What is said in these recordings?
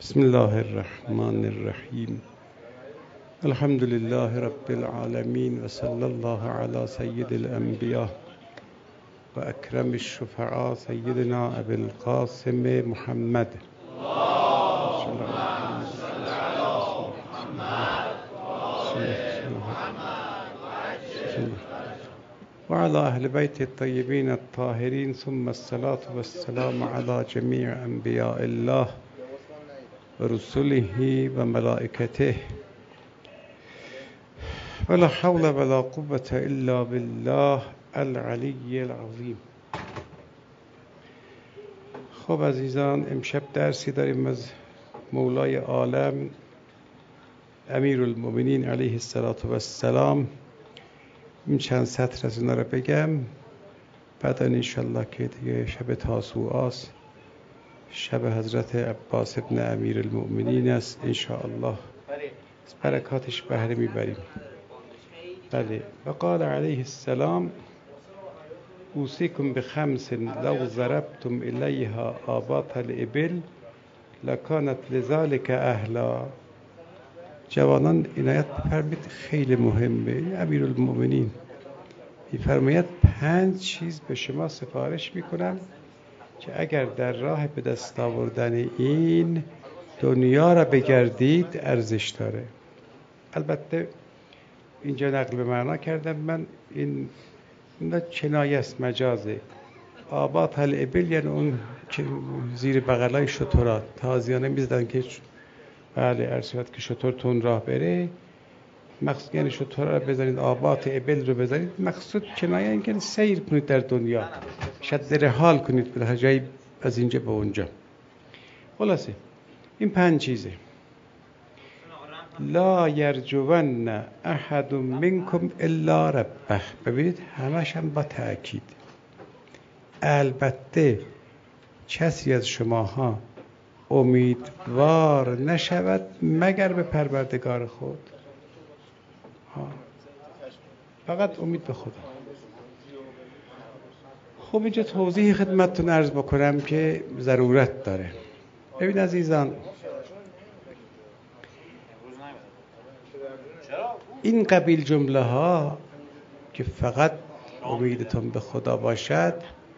بسم الله الرحمن الرحیم. الحمد لله رب العالمین و صلی الله علی سید الانبیاء و اکرم الشفعاء سیدنا ابی القاسم محمد و علی اهل بیت الطیبین الطاهرین ثم الصلاة والسلام علی جمیع انبیاء الله و رسله و ملائکته ولا حول ولا قوة الا بالله العلی العظیم. خب عزیزان، امشب درسی داریم از مولای عالم امیرالمؤمنین علیه السلام. این چند سطر از اونا رو بگم، بعدا انشالله که دیگه شب تاسوعاست، شب حضرت عباس ابن امیرالمؤمنین است، انشاءالله از برکاتش بهره میبریم. بله. و قال علیه السلام: اوصیکم بخمس لو ضربتم الیها آباط الابل لکانت لذلك اهلا. جوانان عنایت بفرمایید، خیلی مهمه. امیرالمؤمنین میفرماید 5 چیز به شما سفارش میکنم که اگر در راه به دست آوردن این دنیا را بگردید ارزش داره. البته اینجا نقل به معنا کردم من، این کنایه است، مجازه. آباط الابل یعنی اون که زیر بغلای شترها تازیانه میزدن که بله ارسیات که شتر تون راه بره، مقصود یعنی شتر را بزنید، آباط ابل رو بزنید، مقصود کنایه این که سیر کنید در دنیا، شد رحال کنید به جایی از اینجا به اونجا. خلاصه این 5 چیزه. لا یرجون احد منکم الا ربه. ببینید همش هم با تأکید. البته کسی از شماها امیدوار نشود مگر به پروردگار خود. فقط امید به خدا. خب اینجا توضیح خدمتتون عرض بکنم که ضرورت داره. ببین عزیزان، این قبیل جمله ها که فقط امیدتون به خدا باشد،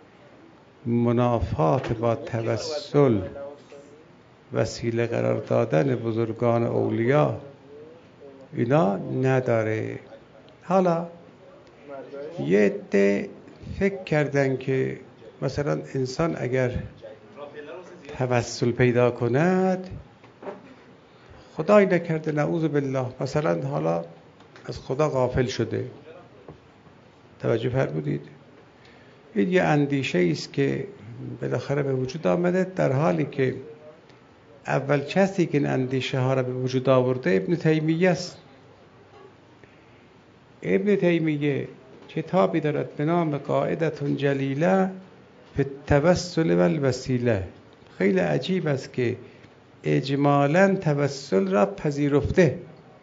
منافات با توسل، وسیله قرار دادن بزرگان اولیاء، اینا نداره. حالا یه عده فکر کردن که مثلا انسان اگر توسل پیدا کند، خدای نکرده نعوذ بالله مثلا حالا از خدا غافل شده. توجه فرمودید؟ این یه اندیشه است که بالاخره به وجود آمده، در حالی که اول کسی که این اندیشه ها را به وجود آورده ابن تیمیه است. ابن تیمیه کتابی دارد به نام قاعدة جلیله فی التوسل و الوسیله. خیلی عجیب است که اجمالاً توسل را پذیرفته،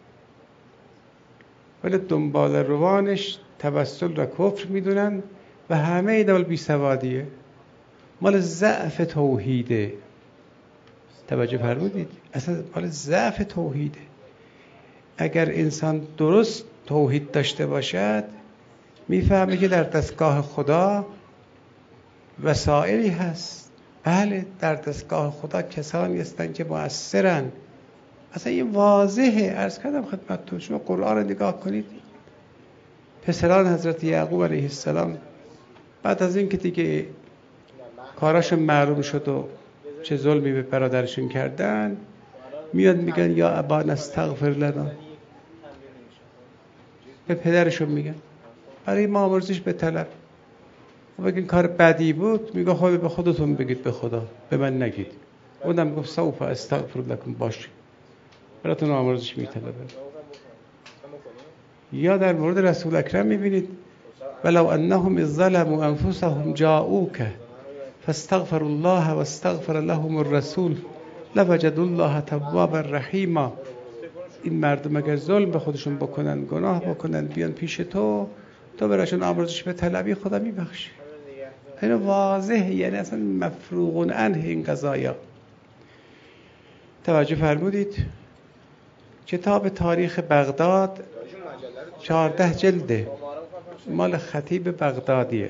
ولی دنبال روانش توسل را کفر میدونن و همه اینا بی سوادیه، مال ضعف توحیده. توجه فرمودید؟ اصلا مال ضعف توحیده. اگر انسان درست توحید داشته باشد، میفهمه که در دستگاه خدا وسائلی هست. بله، در دستگاه خدا کسانی هستند که مؤثرن. اصلا این واضحه. عرض کردم خدمتتون، شما قرآن رو نگاه کنید. پسران حضرت یعقوب علیه السلام بعد از این که دیگه کاراشون معلوم شد و چه ظلمی به برادرشون کردن، میاد میگن یا ابانا استغفر لنا. به پدرشون میگن برای ما آمرزش به طلب. بگین کار بدی بود، میگه خود به خودتون بگید، به خدا، به من نگید. اونم میگه سوف استغفر لکم، باشه براتون آمرزش میطلبه. یا در مورد رسول اکرم میبینید ولو انهم اذ ظلموا انفسهم جاءوک فاستغفر الله واستغفر لهم الرسول لوجدوا الله توابا رحیما. این مردم اگر ظلم به خودشون بکنن، گناه بکنن، بیان پیش تو براشون آمرزش به طلبی، خدا میبخشه. این واضحه، یعنی اصلا مفروغ عنه این قضایا. توجه فرمودید؟ کتاب تاریخ بغداد 14 جلده، مال خطیب بغدادیه.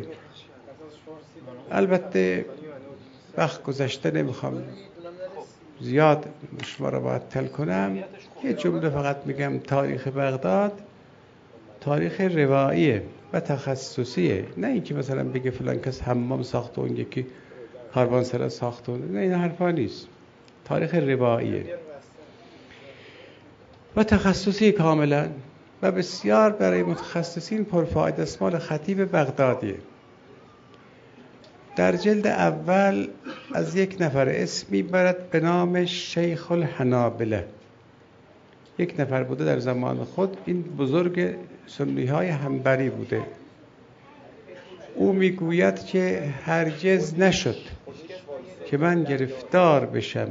البته وقت گذشته نمیخوام زیاد شما را معطل کنم، یه جمله فقط میگم. تاریخ بغداد تاریخ رواییه و تخصصیه، نه اینکه مثلا بگه فلان کس حمام ساخته اون یکی کاروانسرا ساخته، نه این حرفا نیست. تاریخ رواییه و تخصصی کاملا و بسیار برای متخصصین پرفایده است. مال خطیب بغدادیه. در جلد اول از یک نفر اسمی برد به نام شیخ الحنابله. یک نفر بوده در زمان خود، این بزرگ سنی های حنبلی بوده. او میگوید که هرگز نشد که من گرفتار بشم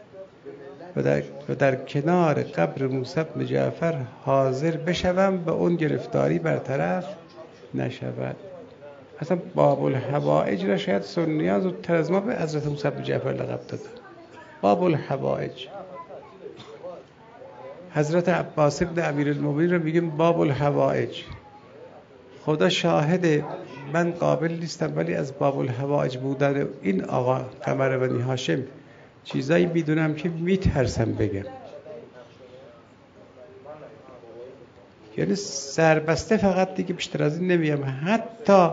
و در کنار قبر موسی بن جعفر حاضر بشوم و اون گرفتاری برطرف نشود. اصلا باب الحوائج را شاید سنی‌ها زودتر از ما به حضرت موسی بن جعفر لقب دادن. باب الحوائج. حضرت عباس بن امیرالمومنین رو میگیم باب الحوائج. خدا شاهده من قابل نیستم، ولی از باب الحوائج بودن این آقا قمر بنی هاشم چیزایی میدونم که میترسم بگم. یعنی سربسته فقط دیگه بیشتر از این نمیم. حتی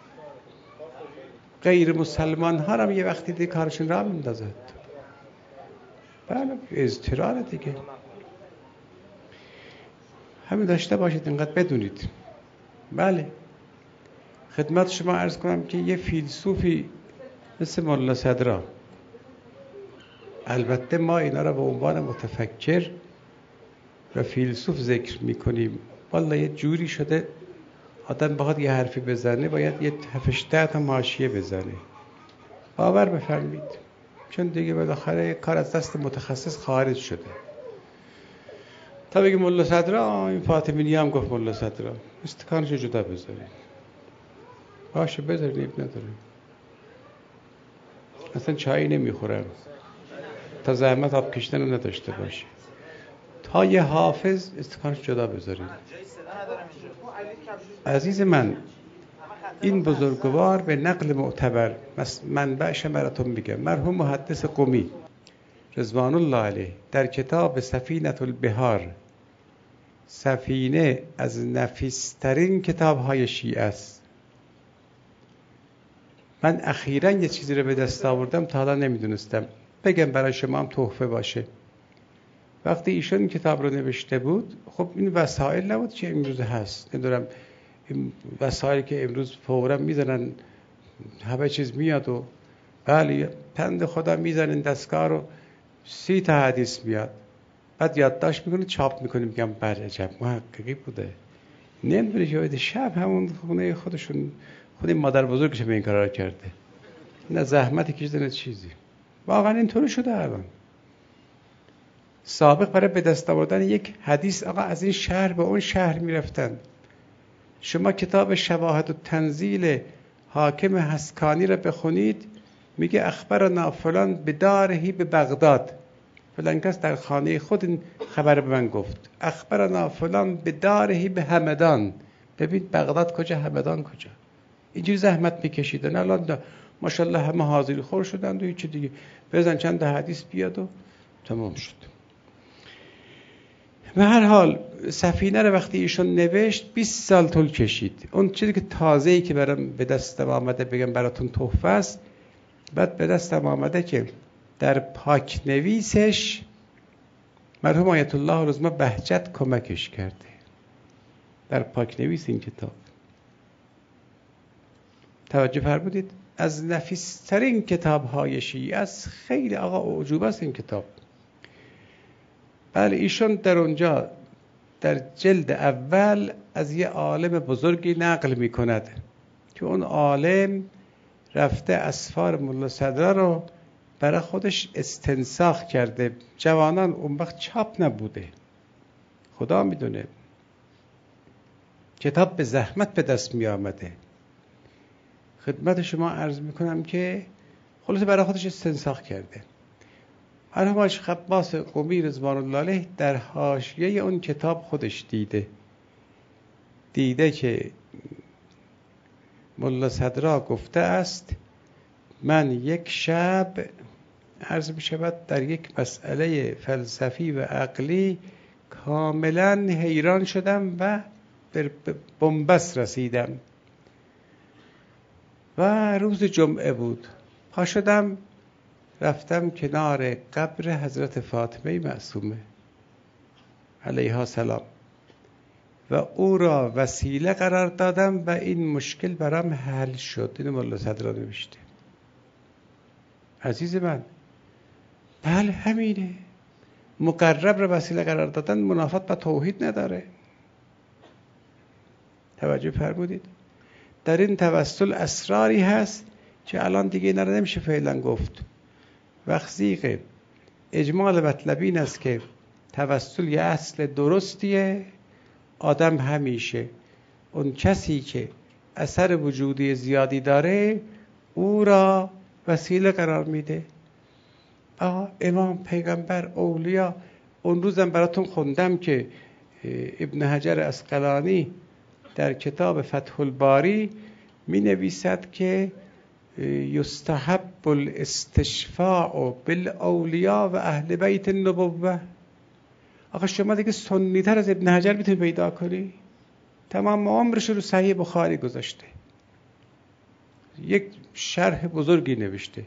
غیر مسلمان ها هم یه وقتی دیگه کارشون را میندازد. بله اضطرار دیگه. همین داشته باشید، اینقدر بدونید. بله خدمت شما عرض کنم که یه فیلسوفی مثل مولا صدرا، البته ما اینا را به عنوان متفکر و فیلسوف ذکر میکنیم، والله یه جوری شده آدم بخواد یه حرفی بزنه باید یه 7-8 تا حاشیه بزنه. باور بفرمید، چون دیگه بالاخره کار از دست متخصص خارج شده. تا بگی مولا صدرا، این فاطمی هم گفت مولا صدرا، استکانشو جدا بذارید. باشه بذارید، ایب نداره. اصلا چایی نمیخورم تا زحمت آب کشیدن نداشته باشه. تا یه حافظ استکانش جدا بذارید. عزیز من، این بزرگوار به نقل معتبر منبعش براتون میگم، مرحوم محدث قمی رضوان الله علیه در کتاب سفینة البحار، سفینه از نفیسترین کتاب‌های شیعه است. من اخیراً یه چیزی رو به دست آوردم تا حالا نمیدونستم، بگم برای شما هم تحفه باشه. وقتی ایشون این کتاب رو نوشته بود، خب این وسایل نبود که امروز هست. ندارم این وسایلی که امروز فوراً میزنن همه چیز میاد و بله پند خدا میزنن دستگاه رو 30 تا حدیث میاد، بعد یادداشت میکنه چاپ میکنه، میگم بله عجب محققی بوده. نمیدونه که شب همون خونه خودشون، خود مادر بزرگش به این کارا کرده، نه زحمتی کشیده نه چیزی. واقعا اینطوری شده. الان سابق برای به دست آوردن یک حدیث آقا از این شهر به اون شهر میرفتن. شما کتاب شواهد و تنزیل حاکم حسکانی را بخونید، میگه اخبرنا فلان بدارهی به بغداد، فلان کس در خانه خود این خبر به من گفت. اخبرنا فلان بدارهی به همدان. ببین بغداد کجا، همدان کجا. اینجوری زحمت میکشیدن. الان ماشاءالله همه حاضری خور شدند و هیچ دیگه بزن چند حدیث بیاد و تمام شد. به هر حال سفینه رو وقتی ایشون نوشت 20 سال طول کشید. اون چیزی که تازه‌ای که برام به دستم آمده بگم براتون تحفه است، بعد به دستم آمده که در پاک نویسش مرحوم آیت الله العظمی بهجت کمکش کرده. در پاک نویس این کتاب توجه فرمودید، از نفیس‌ترین کتاب‌های شیعه است. خیلی آقا اعجوبه است این کتاب. بله ایشون در اونجا در جلد اول از یه عالم بزرگی نقل می کند که اون عالم رفته اسفار مولا صدرا رو برای خودش استنساخ کرده. جوانان اون وقت چاپ نبوده، خدا میدونه، کتاب به زحمت به دست می آمده. خدمت شما عرض می کنم که خلاصه برای خودش استنساخ کرده. مرحوم حاج خباس قمی رضوان الله علیه در حاشیه اون کتاب خودش دیده که ملا صدرا گفته است من یک شب عرض می شود در یک مسئله فلسفی و عقلی کاملا حیران شدم و به بنبست رسیدم و روز جمعه بود. پا شدم رفتم کنار قبر حضرت فاطمه معصومه علیها سلام و او را وسیله قرار دادم و این مشکل برام حل شد. این ملا صدرا نوشته. عزیز من، بله همینه. مقرب را وسیله قرار دادن منافات با توحید نداره. توجه فرمودید؟ در این توسل اسراری هست که الان دیگه اینا رو نمیشه فعلا گفت. وقتی اجمال مطلب این است که توسل یه اصل درستیه، آدم همیشه اون کسی که اثر وجودی زیادی داره او را وسیله قرار میده. امام، پیغمبر، اولیا. اون روزم براتون خوندم که ابن حجر عسقلانی در کتاب فتح الباری می نویسد که یستحب الاستشفاع بالاولیا و اهل بیت النبوه. آقا شما دیگه سنی تر از ابن حجر میتونی پیدا کنی؟ تمام عمرش رو صحیح بخاری گذاشته، یک شرح بزرگی نوشته،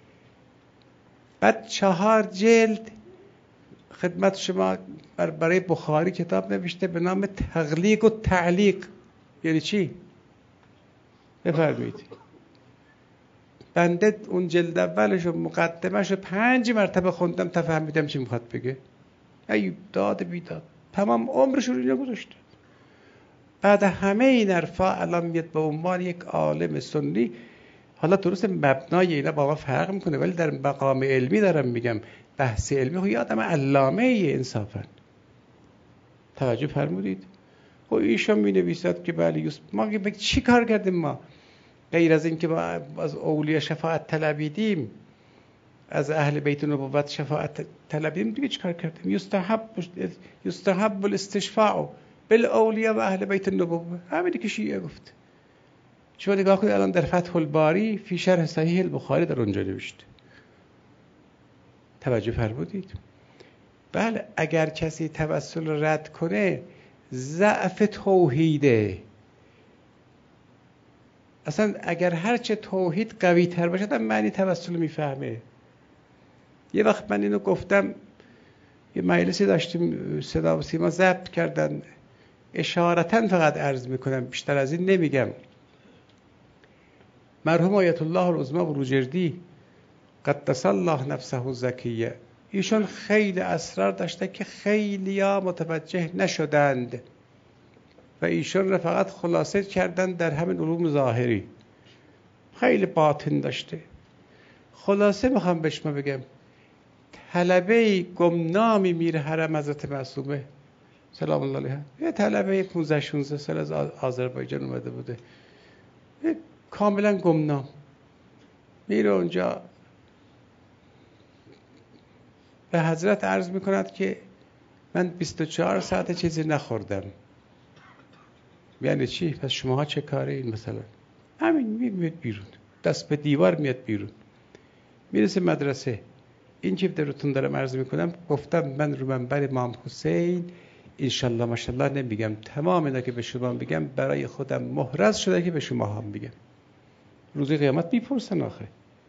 بعد 4 جلد خدمت شما برای بخاری کتاب نوشته به نام تغلیق و تعلیق. یعنی چی؟ بفرمایید. بنده اون جلد اولش و مقدمش رو 5 مرتبه خوندم تا فهمیدم چی میخواد بگه. ای داد بیداد، تمام عمرش رو اینجا گذاشته. بعد همه این حرفا الان میاد به عنوان یک عالم سنی. حالا درست مبنای اینا با ما فرق میکنه، ولی در مقام علمی دارم میگم، بحث علمی. خب یه آدم علامه ای انصافا. توجه فرمودید؟ خب ایشون می نویسد که بله ما چی کار کردیم؟ ما غیر از این که ما از اولیا شفاعت طلبیدیم، از اهل بیت نبوت شفاعت طلبیدیم، دیگه چی کار کردیم؟ یستحب الاستشفاع بالاولیا و اهل بیت النبوه. همینی که شیعه گفت. شما نگاه کنید الان در فتح الباری فی شرح صحیح البخاری در اونجا نوشته. توجه فرمودید؟ بله، اگر کسی توسل رد کنه ضعف توحیده. اصلا اگر هرچه توحید قوی تر باشه آدم معنی توسل میفهمه. یه وقت من اینو گفتم، یه مجلسی داشتیم صدا و سیما ضبط کردن، اشارتاً فقط عرض میکنم، بیشتر از این نمیگم. مرحوم آیت الله العظمی بروجردی قدس الله نفسه الزکیه، ایشون خیلی اسرار داشته که خیلیا متوجه نشدند و ایشون را فقط خلاصه کردن در همین علوم ظاهری. خیلی باطن داشته. خلاصه میخوام به شما بگم، طلبه گمنامی میره حرم حضرت معصومه سلام الله علیها. یه طلبه 15-16 سال از آذربایجان اومده بوده، کاملا گمنام، میره اونجا به حضرت عرض میکند که من 24 ساعت چیزی نخوردم. یعنی چی؟ پس شماها چه کاره این مثلا؟ همین میاد بیرون، دست به دیوار میاد بیرون. میرسه مدرسه. این چیپ درتون دارم عرض میکنم، گفتم من رو منبر امام حسین انشالله ماشالله نمیگم، تمام اینا که به شما بگم برای خودم محرز شده که به شما هم بگم. روز قیامت میپرسن آخه.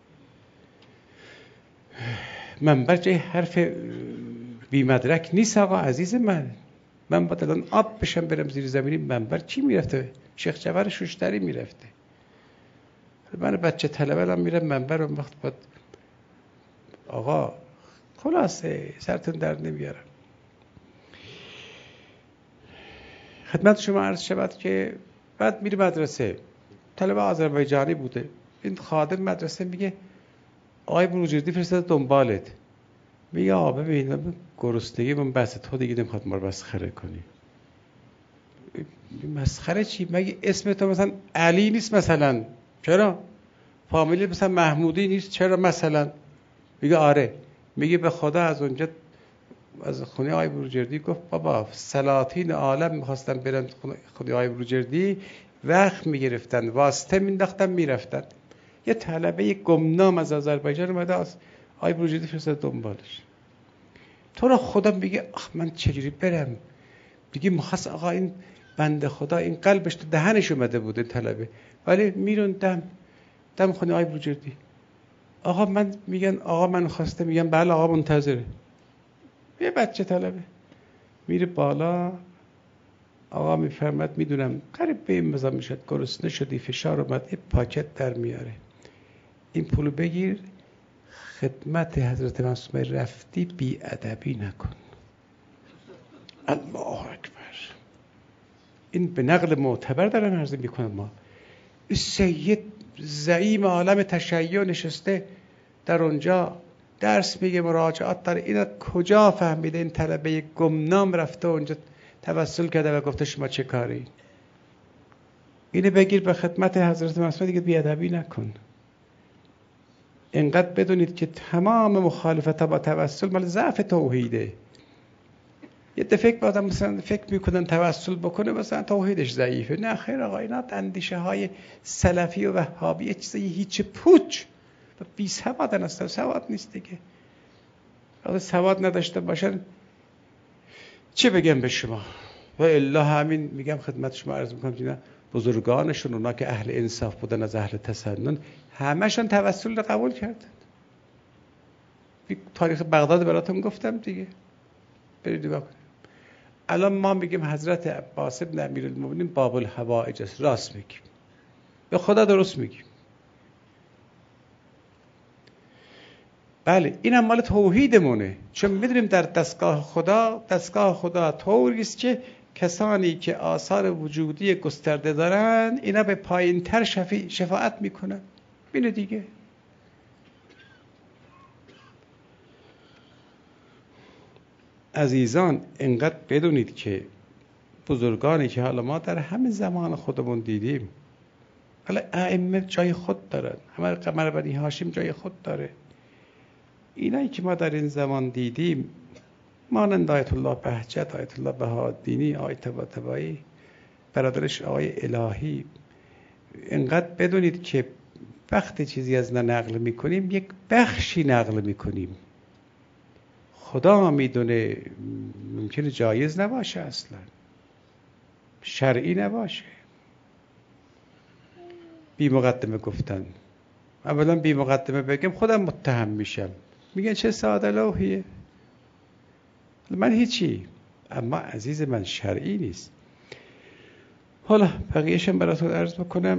منبر جای حرف بی مدرک نیست آقا عزیز من. من باید الان آب بشم برم زیر زمینی منبر چی میرفته؟ شیخ جعفر شوشتری میرفته. من بچه طلبه هم میرم منبر و وقت باید آقا خلاصه سرتون در نمیارم. خدمت شما عرض شود که بعد میری مدرسه، طلبه آذربایجانی بوده، این خادم مدرسه میگه آقای بروجردی فرستاده دنبالت. میگه آقا ببین گرسنگی من بس، تو دیگه نمیخواد ما رو مسخره کنی. مسخره چی؟ مگه اسم تو مثلا علی نیست مثلا؟ چرا؟ فامیلی مثلا محمودی نیست؟ چرا مثلا؟ میگه آره. میگه به خدا از اونجا از خونه آقای بروجردی گفت بابا سلاطین عالم میخواستن برن خونه آقای بروجردی، وقت میگرفتن، واسطه مینداختن میرفتن. یه طلبه گمنام از آذربایجان اومده از آقای بروجردی فرستاد دنبالش. تو را خدا میگه من چجوری برم؟ میگه مخص آقا این بنده خدا این قلبش تو دهنش اومده بود این طلبه، ولی میرون دم خونه آقای بروجردی. آقا من میگن آقا من خواسته، میگن بله آقا منتظره. یه بچه طلبه میره بالا، آقا میفرمد میدونم قریب به این مزا میشد، گرسنه شدی، فشار اومد، یه پاکت در میاره، این پولو بگیر خدمت حضرت معصومه رفتی بی ادبی نکن. الله اکبر. این به نقل معتبر دارن عرض میکنم. ما این سید زعیم عالم تشیع نشسته در اونجا درس میگه، مراجعات داره. اینا کجا فهمیده این طلبه گمنام رفته اونجا توسل کرده و گفته شما چه کاری؟ اینو بگیر به خدمت حضرت معصومه دیگه بیادبی نکن. اینقدر بدونید که تمام مخالفت با توسل مال ضعف توحیده. یه دفعه آدم مثلا فکر میکنن توسل بکنه مثلا توحیدش ضعیفه. نه خیر آقا، اینا اندیشه های سلفی و وهابی چیزی هیچ پوچ و بی سوادن هستن. سواد نیست دیگه. اگه سواد نداشته باشن چه بگم به شما؟ و الا همین میگم خدمت شما عرض میکنم که بزرگانشون، اونا که اهل انصاف بودن از اهل تسنن، همشون توسل رو قبول کردن. تاریخ بغداد براتون گفتم دیگه، برید نگاه کنید. الان ما میگیم حضرت عباس بن امیرالمومنین باب الحوائج است، راست میگیم، به خدا درست میگیم. بله اینم مال توحیدمونه، چون میدونیم در دستگاه خدا طوری است که کسانی که آثار وجودی گسترده دارن اینا به پایین تر شفاعت میکنن. اینه دیگه. عزیزان اینقدر بدونید که بزرگانی که حالا ما در همه زمان خودمون دیدیم، حالا ائمه جای خود دارن، همه قمر بنی هاشم جای خود داره. اینایی که ما در این زمان دیدیم مانند آیت الله بهجت، آیت الله بهاءالدینی، آیت طباطبایی، برادرش آقای الهی، اینقدر بدونید که وقتی چیزی از نقل میکنیم یک بخشی نقل میکنیم. خدا میدونه ممکنه جایز نباشه، اصلا شرعی نباشه. بی مقدمه گفتن. اولا بی مقدمه بگم خودم متهم میشم، میگن چه ساده لوحیه، من هیچی. اما عزیز من شرعی نیست. حالا بقیه‌شم براتون عرض بکنم.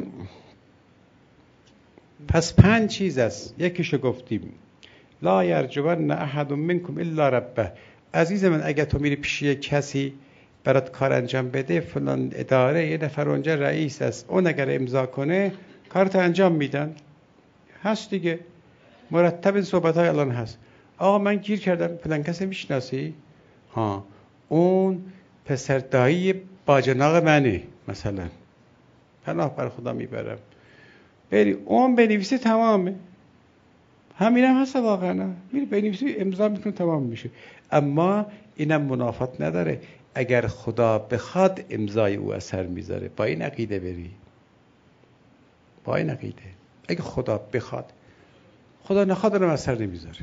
پس 5 چیز است. یکیشو گفتیم، لا یرجون احد منکم الا ربه. عزیز من اگه تو میری پیش کسی برات کار انجام بده، فلان اداره یه نفر اونجا رئیس است، اون اگر امضا کنه کارت انجام میدن، هست دیگه، مرتب این صحبت های الان هست. آقا من گیر کردم فلان کسی میشناسی؟ ها اون پسر دایی باجناق منه مثلا، پناه بر خدا میبرم، بری اون بنویسی تمامه. همین هم هست واقعا، میری بنویسی امضا میکنه تمام میشه. اما اینم منافات نداره، اگر خدا بخواد امضای او اثر میذاره. با این عقیده بری، با این عقیده اگه خدا بخواد، خدا نخواد اونم اثر نمیذاره.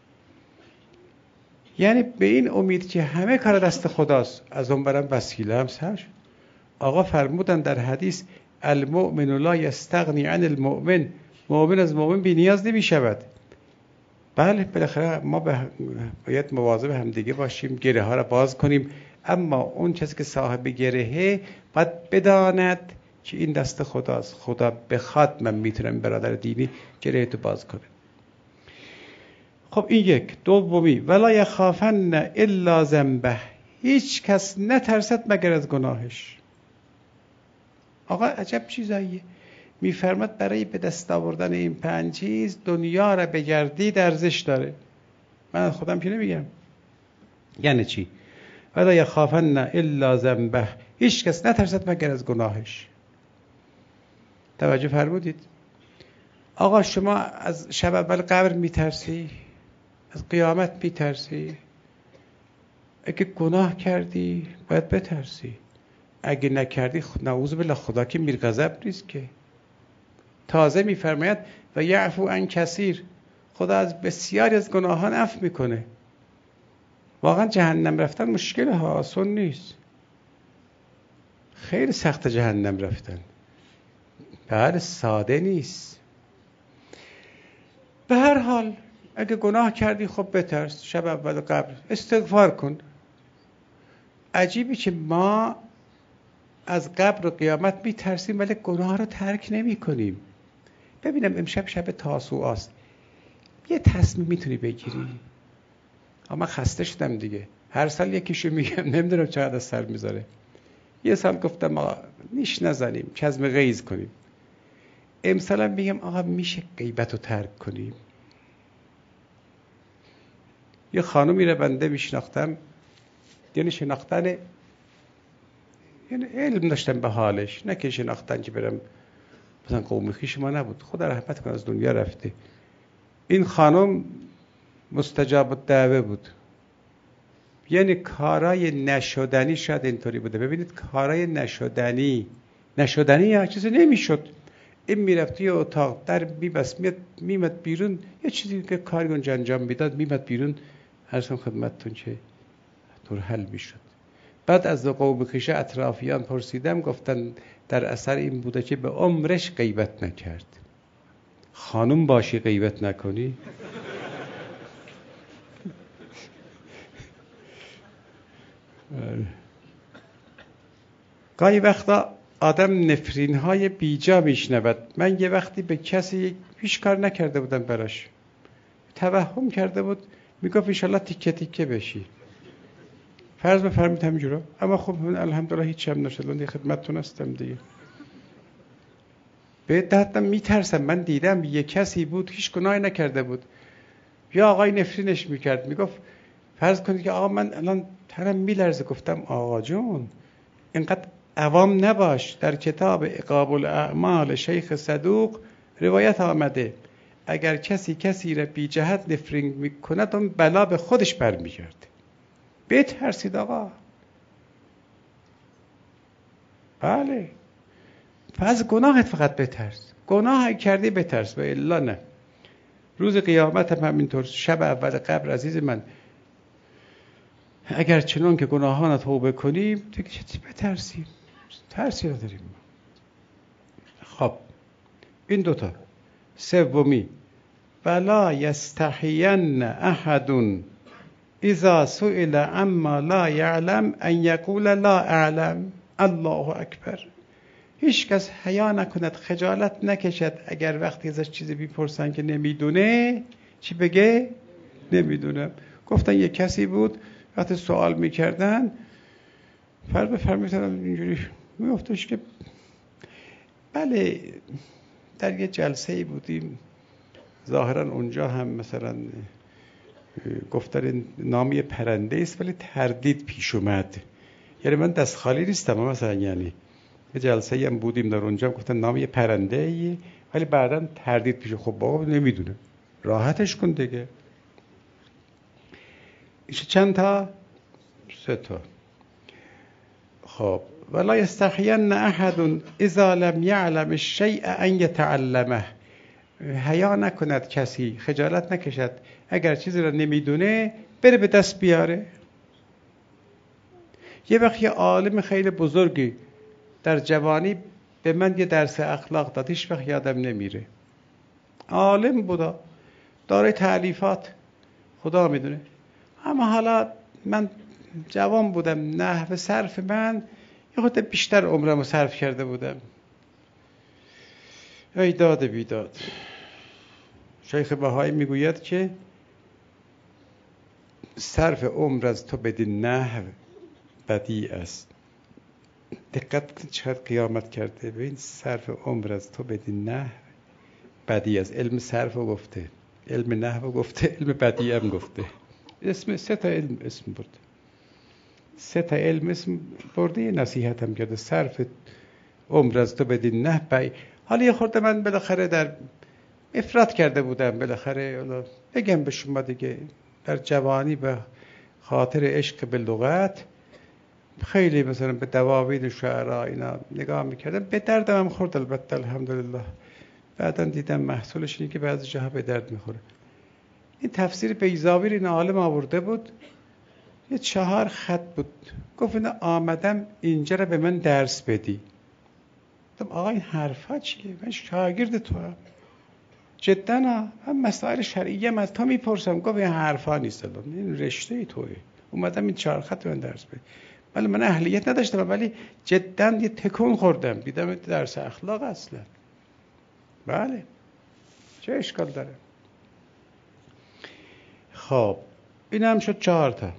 یعنی به این امید که همه کار دست خداست، از اون برم وسیله هم سر. آقا فرمودن در حدیث المؤمن لا یستغنی عن المؤمن، مؤمن از مؤمن بی نیاز نمی شود. بله بالاخره ما باید مواظب هم دیگه باشیم، گره ها را باز کنیم، اما اون کسی که صاحب گرهه باید بداند که این دست خداست. خدا بخواد من میتونم برادر دینی گره تو باز کنم. خب این یک. دومی ولا یخافن الا ذنبه، هیچ کس نترسد مگر از گناهش. آقا عجب چیزاییه. میفرماد برای به دست آوردن این 5 چیز دنیا را بگردید ارزش داره. من خودم که نمیگم. یعنی چی؟ ولا یخافن الا ذنبه، هیچ کس نترسد مگر از گناهش. توجه فرمودید؟ آقا شما از شب اول قبر میترسی؟ از قیامت میترسی؟ اگه گناه کردی باید بترسی. اگه نکردی نعوذ بالله خدا که میر غضب نیست که. تازه میفرماید و یعفو عن کثیر، خدا از بسیاری از گناهان عفو میکنه. واقعا جهنم رفتن مشکل ها، آسان نیست. خیلی سخت جهنم رفتن. بله ساده نیست. به هر حال اگه گناه کردی خب بترس، شب اول قبر استغفار کن. عجیبی که ما از قبر و قیامت میترسیم ولی گناه رو ترک نمی کنیم. ببینم امشب شب تاسوعاست، یه تصمیم میتونی بگیری؟ اما خسته شدم دیگه، هر سال یکیشو میگم، نمیدونم چقدر سر میذاره. یه سال گفتم آقا نیش نزنیم، کظم غیظ کنیم. امسالم میگم آقا میشه غیبت رو ترک کنیم. یه خانومی رو بنده میشناختم، یعنی شناختن، یعنی علم داشتم به حالش، نه که شناختن که برم مثلا قوم خویش ما نبود، خدا رحمت کنه از دنیا رفته. این خانم مستجاب الدعوه بود، یعنی کارای نشدنی شاید اینطوری بوده. ببینید کارای نشدنی یا چیزی نمیشد. این میرفت یه اتاق در میبست، میمد بیرون، یه چیزی که کاری اونجا انجام میداد، میمد بیرون، عرضم خدمتتون که طور حل میشد. بعد از قوم خویش اطرافیان پرسیدم، گفتن در اثر این بوده که به عمرش غیبت نکرد. خانم باشی غیبت نکنی؟ گاهی وقتا آدم نفرین های بیجا میشنود. من یه وقتی به کسی هیچ کار نکرده بودم براش، توهم کرده بود میگفت انشالله تیکه تیکه بشی، فرض بفرمید همینجورا، اما خب الحمدلله هیچ هم نشد، من خدمتتون هستم دیگه. به دادم میترسم. من دیدم یه کسی بود هیچ گناهی نکرده بود، یا آقای نفرینش میکرد، میگفت فرض کنید که آقا من الان تنم میلرزه. گفتم آقا جون اینقدر عوام نباش. در کتاب عقاب الاعمال شیخ صدوق روایت آمده اگر کسی را بی جهت نفرین میکند اون بلا به خودش برمیگرده. بترسید آقا. بله از گناهت فقط بترس، گناه کردی بترس و الا نه. روز قیامت هم همینطور، شب اول قبر عزیز من، اگر چنان که گناهان توبه کنیم دیگه بترسیم، ترسی نداریم. خب این دوتا. سومی، ولا یستحین احد اذا سئل عما لا یعلم ان یقول لا اعلم. الله اکبر. هیچ کس حیا نکند، خجالت نکشد اگر وقتی ازش چیزی بیپرسن که نمیدونه چی بگه؟ نمیدونم. گفتن یک کسی بود وقتی سوال میکردن فرض بفرمایید اینجوری میگفتش که بله در یه جلسه‌ای بودیم، ظاهرا اونجا هم مثلا گفتن نام یه پرنده است ولی تردید پیش اومد. یعنی من دست خالی نیستم مثلا، یعنی یه جلسه‌ای هم بودیم در اونجا گفتن نام یه پرنده‌ای ولی بعداً تردید پیش. خب بابا نمیدونه، راحتش کن دیگه. ایش چند تا؟ 3 تا. خب ولا یستحین احد اذا لم یعلم الشیء ان یتعلمه. حیا نکند کسی، خجالت نکشد اگر چیزی را نمیدونه بره به دست بیاره. یه وقت یه عالم خیلی بزرگی در جوانی به من یه درس اخلاق داد، هیچ وقت یادم نمیره. عالم بودا، دارای تألیفات، خدا میدونه. اما حالا من جوان بودم، نحو صرف من یه خود بیشتر عمرمو صرف کرده بودم. ای داد بیداد. شیخ بهایی میگوید که صرف عمر از تو بدین نحو بدیع است. دقت کنید چقدر قیامت کرده. ببین صرف عمر از تو بدین نحو بدیع است. علم صرف رو گفته، علم نحو گفته، علم بدیع هم گفته. اسم 3 تا علم اسم برده، 3 تا علم اسم برده. یه نصیحت هم کرده صرف عمر از تو بدین نحو بدیع. حالا یه خورده من بالاخره در افراط کرده بودم، بالاخره بگم به شما دیگه، در جوانی به خاطر عشق به لغت خیلی مثلا به دواوین شعرا اینا نگاه میکردم، به دردم هم خورد البته الحمدلله. بعدا دیدم محصولش اینه که بعضی جاها به درد میخوره. این تفسیر بیضاوی این عالم آورده بود، یه 4 خط بود، گفت اینا آمدم اینجا رو به من درس بدی. گفتم آقا این حرفا چیه؟ من شاگرد تو هم جدا، هم مسائل شرعیه هم از تو میپرسم. گفت این حرفا نیست، این رشته ای توئه، اومدم این 4 خط من درس بدی. ولی من اهلیت نداشتم، ولی جدا یه تکون خوردم، دیدم درس اخلاق اصلا. بله چه اشکال داره؟ خب این هم شد 4 تا.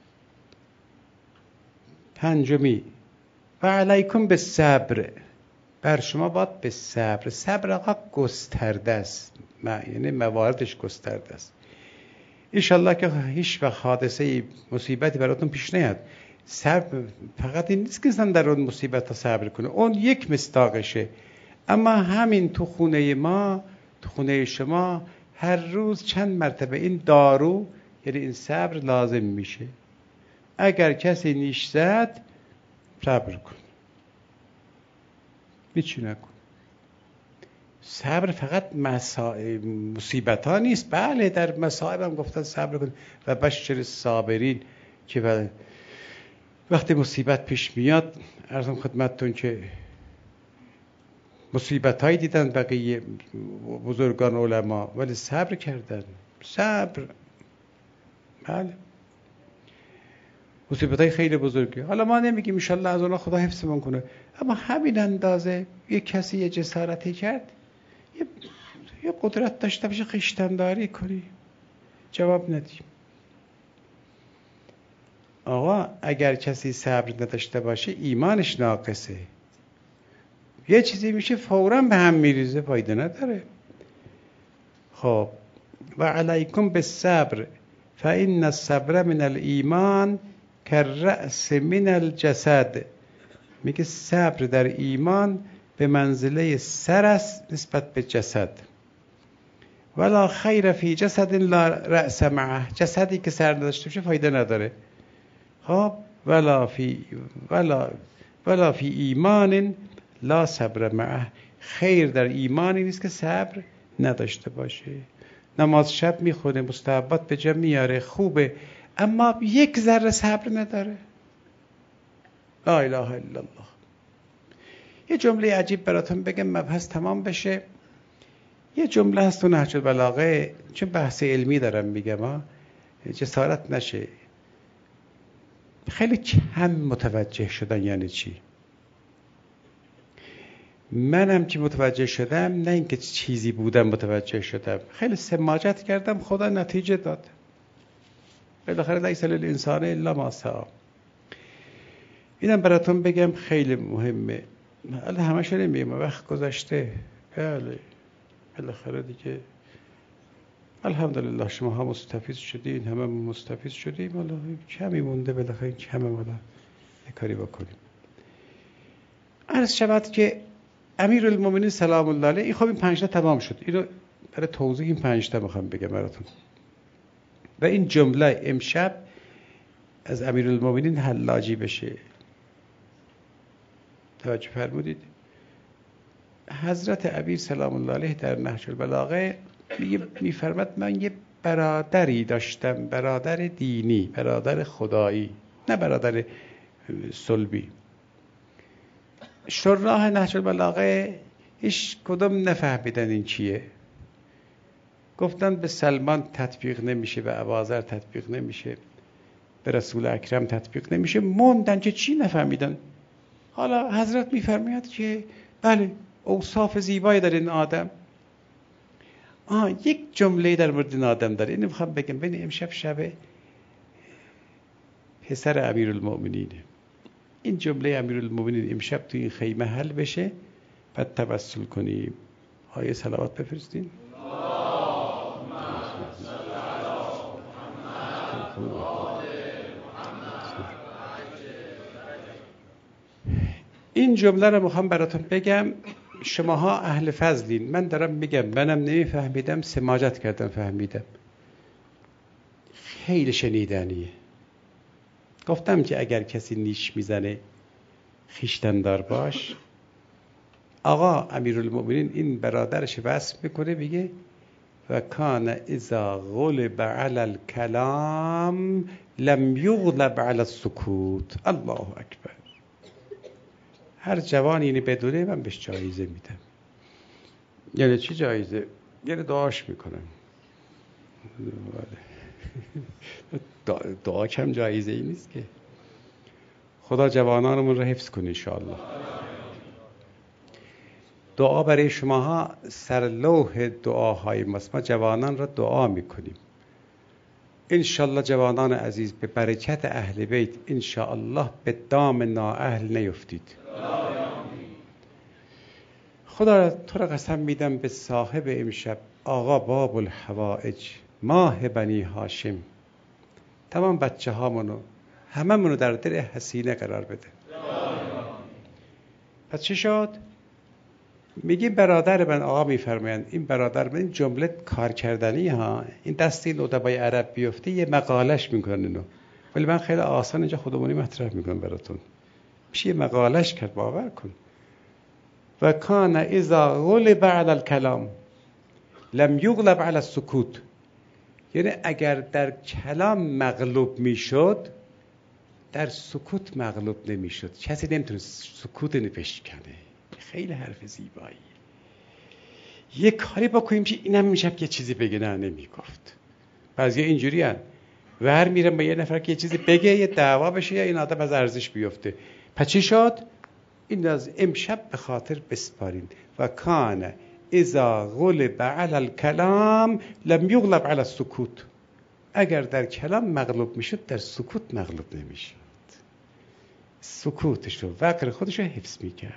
پنجمی و علیکم به صبر، بر شما باید به صبر. صبر آقا گسترده است، یعنی مواردش گسترده است. انشالله که هیچ وقت حادثه مصیبتی براتون پیش نیاد. صبر فقط این نیست که انسان در اون مصیبت ها صبر کنه، اون یک مصداقشه. اما همین تو خونه ما، تو خونه شما هر روز چند مرتبه این دارو، یعنی این صبر لازم میشه. اگر کسی نیش زد صبر کن، هیچی نکن. صبر فقط مصیبت ها نیست، بله در مصائب هم گفتن صبر کن و بشر صابرین، که وقتی مصیبت پیش میاد عرضم خدمتتون که مصیبت هایی دیدن بقیه بزرگان علما ولی صبر کردن. صبر بله مصیبت های خیلی بزرگه. حالا ما نمیگیم انشالله از اونا خدا حفظمون کنه، اما همین اندازه یک کسی یه جسارتی کرد، یه قدرت داشته باشه خویشتن‌داری کنی، جواب ندیم. آقا اگر کسی صبر نداشته باشه ایمانش ناقصه، یه چیزی میشه فوراً به هم میریزه، فایده نداره. خب و علیکم بالصبر فإن الصبر من الایمان کالرأس من الجسد. میگه صبر در ایمان به منزله سر است نسبت به جسد. ولا خیر فی جسد لا رأس معه، جسدی که سر نداشته باشه فایده نداره. خب ولا فی ایمان لا صبر معه، خیر در ایمانی نیست که صبر نداشته باشه. نماز شب میخونه، مستحبات به جا میاره، خوبه، اما یک ذره صبر نداره. لا اله الا الله. یه جمله عجیب براتون بگم مبحث تمام بشه. یه جمله هست تو نهج البلاغه، چون بحث علمی دارم میگم جسارت نشه. خیلی کم متوجه شدن یعنی چی. منم که متوجه شدم، نه اینکه چیزی بودم متوجه شدم، خیلی سماجت کردم، خدا نتیجه داد. بالاخره لیس للانسان الا ما سعی. اینم براتون بگم خیلی مهمه. الان همش نمیگم، وقت گذشته. بله بالاخره دیگه الحمدلله شما ها مستفید شدین، همه مستفید شدیم. حالا کمی مونده، بالاخره کمه، حالا یه کاری بکنیم. عرض شود که امیرالمومنین سلام الله علیه، خب این 5 تا تمام شد. اینو برای توضیح این 5 تا میخوام بگم براتون. و این جمله امشب از امیرالمومنین حلاجی بشه. توجه فرمودید؟ حضرت ابی سلام الله علیه در نهج البلاغه میفرماد من یه برادری داشتم، برادر دینی، برادر خدایی، نه برادر صلبی. شراح نهج البلاغه هیچ کدوم نفهمیدن این چیه. گفتن به سلمان تطبیق نمیشه، به ابوذر تطبیق نمیشه، به رسول اکرم تطبیق نمیشه، موندن که چی نفهمیدن. حالا حضرت میفرماید که بله اوصاف زیبایی داره این آدم. یک جمله در مورد این آدم داره، اینو میخوام بگم. ببین امشب شب پسر امیرالمومنینه. این جمله امیرالمومنین امشب تو این خیمه حل بشه، بعد توسل کنیم. آیه صلوات بفرستین. این جمله رو میخوام براتون بگم. شماها اهل فضلین، من دارم میگم، منم نمیفهمیدم، سماجت کردم فهمیدم. خیلی شنیدنیه. گفتم که اگر کسی نیش میزنه خویشتن‌دار باش. آقا امیرالمؤمنین این برادرش وصف میکنه، میگه و کان اذا غلب علی الکلام لم یغلب علی السکوت. الله اکبر. هر جوانی اینو بدونه من بهش جایزه میدم. یعنی چی جایزه؟ یعنی دعاش میکنم. دعا کم جایزه ای نیست که. خدا جوانانمون رو حفظ کنه انشاءالله. دعا برای شماها سرلوح دعاهای ماست. ما جوانان را دعا میکنیم انشاءالله جوانان عزیز به برکت اهل بیت انشاءالله به دام نااهل نیفتید. خدا تو را قسم میدم به صاحب امشب آقا باب الحوائج ماه بنی هاشم تمام بچه هامونو همه منو در دل حسینه قرار بده. پس چی شد؟ میگی برادر من، آقا میفرمایند این برادر من، این جمله کار کردنی ها، این دست این ادبای عرب بیفته یه مقالش میکنن اینو، ولی من خیلی آسان اینجا خودمونی مطرح میکنم براتون، میشه یه مقالش کرد، باور کن. و کان اذا غلب علی الکلام لم یغلب علی السکوت، یعنی اگر در کلام مغلوب میشد در سکوت مغلوب نمیشد. کسی نمیتونه سکوت بشکنه. خیلی حرف زیبایی. یه کاری بکنیم که اینم میشه که چیزی بگه، نه نمیگفت. بعضی اینجوری هن ور میرن با یه نفر که یه چیزی بگه یه دعوا بشه یا این آدم از ارزش بیفته. پس چی شد؟ این از امشب به خاطر بسپارین. و کان اذا غلب علی الکلام لم یغلب علی السکوت، اگر در کلام مغلوب میشد در سکوت مغلوب نمیشد. سکوتش رو وقر خودش رو حفظ میکرد.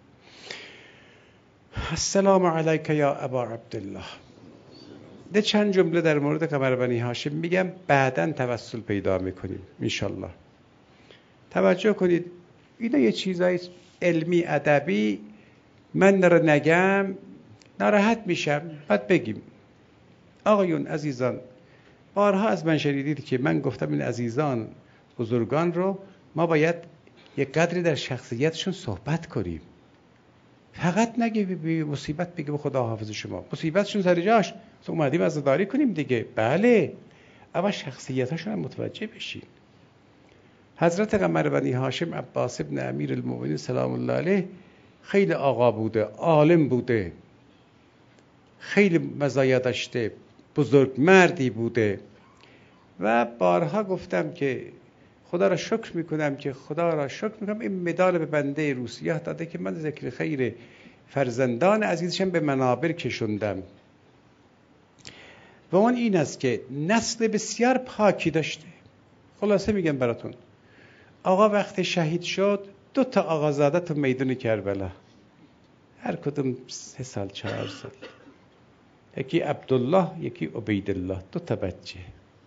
السلام علیک یا ابا عبدالله. ده چند جمله در مورد قمر بنی هاشم میگم، بعداً توسل پیدا میکنیم انشالله. توجه کنید، اینا یه چیزای علمی ادبی، من رو نگم ناراحت میشم، بعد بگیم. آقایون عزیزان، بارها از من شنیدید که من گفتم این عزیزان بزرگان رو ما باید یک قدری در شخصیتشون صحبت کنیم. فقط نگه به مصیبت بگه به خدا حافظ شما، مصیبتشون سر جاش، اومدیم عزاداری کنیم دیگه، بله، اما شخصیتاشون هم متوجه بشین. حضرت قمر بنی هاشم عباس ابن امیر المؤمنین سلام الله علیه خیلی آقا بوده، عالم بوده، خیلی مزایا داشته، بزرگ مردی بوده و بارها گفتم که خدا را شکر میکنم که خدا را شکر میکنم این مدال به بنده روسیه داده که من ذکر خیر فرزندان عزیزشم به منابر کشوندم و اون این است که نسل بسیار پاکی داشته. خلاصه میگم براتون، آقا وقتی شهید شد 2 آقازاده تو میدون کربلا، هر کدوم 3 سال 4 سال، یکی عبدالله یکی عبیدالله، 2 بچه.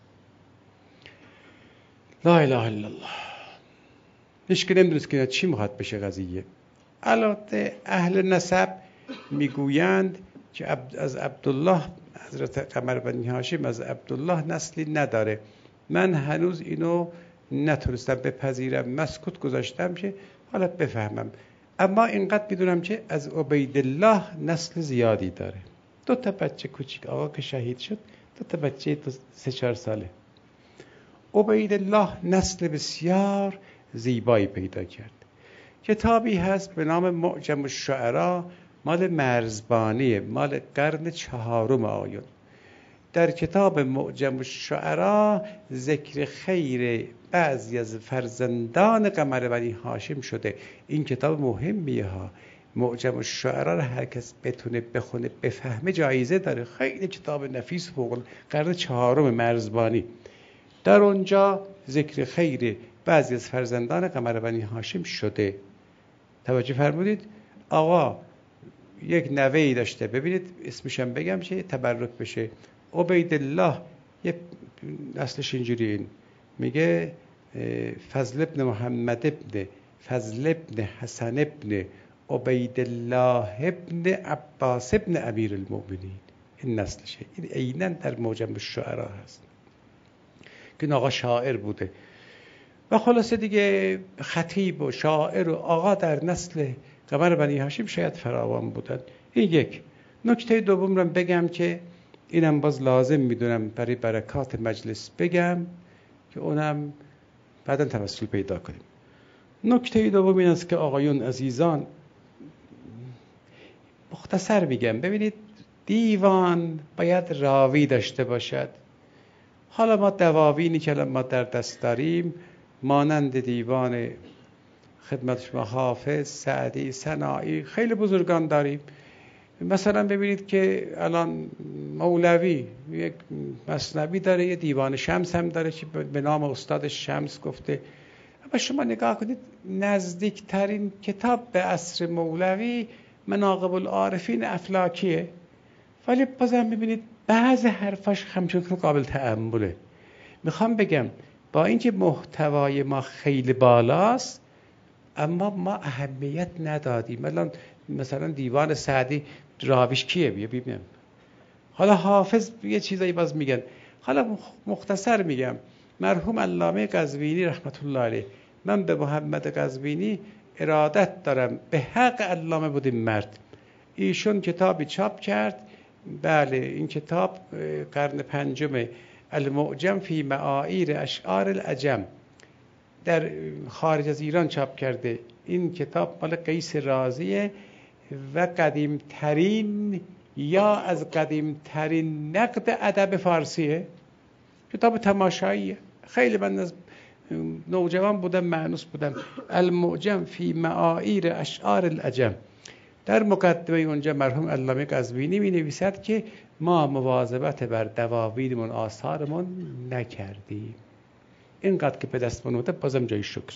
لا اله الا الله. هیچ که نمیدونست که چی میخواد بشه قضیه. البته اهل نسب میگویند که از عبدالله، حضرت قمر بنی هاشم از عبدالله نسلی نداره. من هنوز اینو نتونستم بپذیرم، مسکوت گذاشتم که حالا بفهمم، اما اینقدر میدونم که از عبیدالله نسل زیادی داره. 2 بچه کوچیک، آقا که شهید شد 2 بچه 3-4 ساله. عبیدالله نسل بسیار زیبایی پیدا کرد. کتابی هست به نام معجم الشعرا، مال مرزبانی، مال قرن 4 آقایون. در کتاب معجم الشعرا ذکر خیر بعضی از فرزندان قمر بنی هاشم شده. این کتاب مهمیه ها. معجم الشعرا را هر کس بتونه بخونه بفهمه جایزه داره. خیلی کتاب نفیس فوق، قرن 4 مرزبانی. در اونجا ذکر خیر بعضی از فرزندان قمر بنی هاشم شده. توجه فرمودید؟ آقا یک نوه‌ای داشته، ببینید اسمشم بگم چه تبرک بشه. عبیدالله یه اصلش اینجوری، این میگه فضل ابن محمد ابن فضل ابن حسن ابن عبیدالله ابن عباس ابن امیر المؤمنین، این نسلشه. این عیناً در معجم الشعرا هست. این آقا شاعر بوده و خلاصه دیگه خطیب و شاعر و آقا در نسل قمر بنی هاشم شاید فراوان بودن. این یک. نکته دوم رو بگم که اینم باز لازم میدونم برای برکات مجلس بگم که اونم بعداً توسل پیدا کنیم. نکته دوم این است که آقایون عزیزان، مختصر میگم، ببینید دیوان باید راوی داشته باشد. حالا ما دواوینی که ما در دست داریم مانند دیوان خدمت شما حافظ، سعدی، سنایی، خیلی بزرگان داریم. مثلا ببینید که الان مولوی یک مثنوی داره، یه دیوان شمس هم داره که به نام استاد شمس گفته. اما شما نگاه کنید نزدیکترین کتاب به عصر مولوی مناقب العارفین افلاکیه، ولی بازم ببینید بعض حرفاش همچون قابل تأمله. میخوام بگم با اینکه محتوای ما خیلی بالاست اما ما اهمیت ندادیم. الان مثلا دیوان سعدی راویش کیه؟ ببینم. حالا حافظ یه چیزایی باز میگن. حالا مختصر میگم، مرحوم علامه قزوینی رحمت الله علیه، من به محمد قزوینی ارادت دارم، به حق علامه بودیم مرد. ایشون کتابی چاپ کرد، بله این کتاب قرن پنجم، المعجم فی معایر اشعار العجم، در خارج از ایران چاپ کرده. این کتاب مال قیس رازیه و قدیمترین یا از قدیمترین نقد ادب فارسیه. کتاب تماشاییه. خیلی من از نوجوان بودم مأنوس بودم. المعجم فی معایر اشعار العجم. در مقدمه اونجا مرحوم علامه قزوینی می نویسد که ما مواظبت بر دواوینمون آثارمون نکردیم. اینقدر که به دست منوته بازم جای شکر.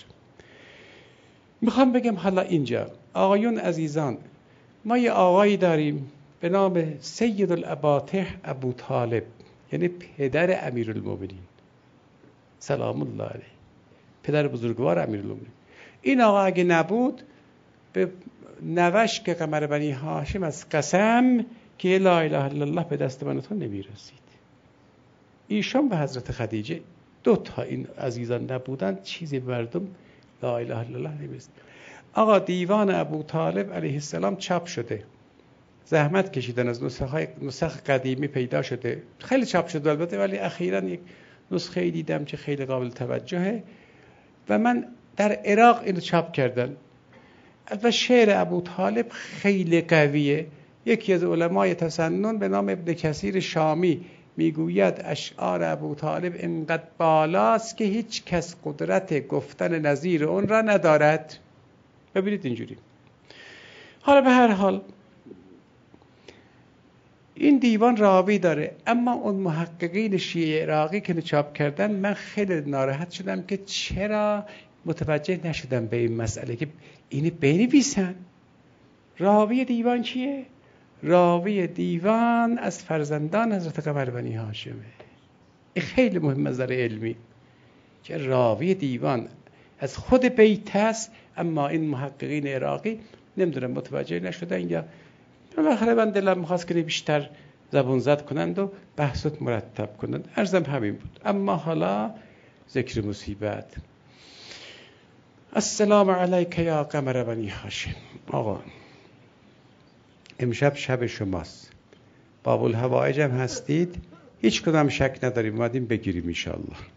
میخوام بگم حالا اینجا آقایون عزیزان، ما یه آقایی داریم به نام سید الاباطح ابو طالب، یعنی پدر امیرالمومنین سلام الله علیه، پدر بزرگوار امیرالمومنین. این آقا اگه نبود به نوش که قمر بنی هاشم از قسم که لا اله الا الله به دست منتون نمیرسید. ایشان و حضرت خدیجه دو تا این عزیزان نبودن چیزی مردم لا اله الا الله نمیرسید. آقا دیوان ابو طالب علیه السلام چاپ شده، زحمت کشیدن، از نسخ قدیمی پیدا شده، خیلی چاپ شده البته، ولی اخیراً یک نسخه دیدم که خیلی قابل توجهه و من در عراق اینو چاپ کردن. و شعر ابو طالب خیلی قویه. یکی از علمای تسنن به نام ابن کثیر شامی میگوید اشعار ابو طالب اینقدر بالاست که هیچ کس قدرت گفتن نظیر اون را ندارد. ببینید اینجوری. حالا به هر حال این دیوان راوی داره، اما اون محققین شیعه عراقی که چاپ کردن من خیلی ناراحت شدم که چرا متوجه نشدم به این مسئله که اینی بنویسن. راوی دیوان کیه؟ راوی دیوان از فرزندان حضرت قمر بنی هاشمه. این خیلی مهم از نظر علمی که راوی دیوان از خود بیت است، اما این محققین عراقی نمیدونم متوجه نشدن یا بالاخره من دلم می‌خواست که بیشتر زبون زد کنند و بحثت مرتب کنند. عرضم همین بود. اما حالا ذکر مصیبت. السلام علیک یا قمر بنی هاشم. آقا امشب شب شماست، باب الحوائج هم هستید، هیچ کدام شک نداریم اومدیم بگیریم ان شاء الله.